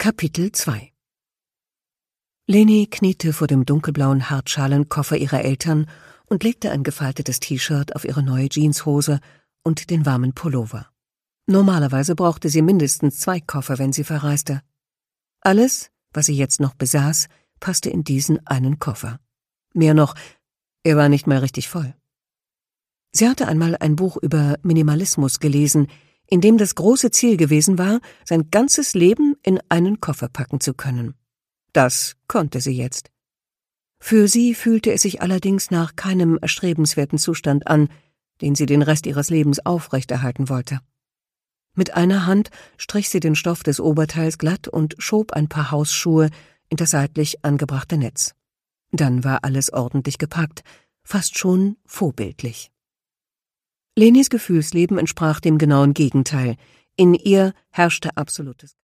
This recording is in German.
Kapitel 2 Leni kniete vor dem dunkelblauen Hartschalenkoffer ihrer Eltern und legte ein gefaltetes T-Shirt auf ihre neue Jeanshose und den warmen Pullover. Normalerweise brauchte sie mindestens 2 Koffer, wenn sie verreiste. Alles, was sie jetzt noch besaß, passte in diesen einen Koffer. Mehr noch, er war nicht mal richtig voll. Sie hatte einmal ein Buch über Minimalismus gelesen, in dem das große Ziel gewesen war, sein ganzes Leben in einen Koffer packen zu können. Das konnte sie jetzt. Für sie fühlte es sich allerdings nach keinem erstrebenswerten Zustand an, den sie den Rest ihres Lebens aufrechterhalten wollte. Mit einer Hand strich sie den Stoff des Oberteils glatt und schob ein paar Hausschuhe in das seitlich angebrachte Netz. Dann war alles ordentlich gepackt, fast schon vorbildlich. Lenis Gefühlsleben entsprach dem genauen Gegenteil. In ihr herrschte absolutes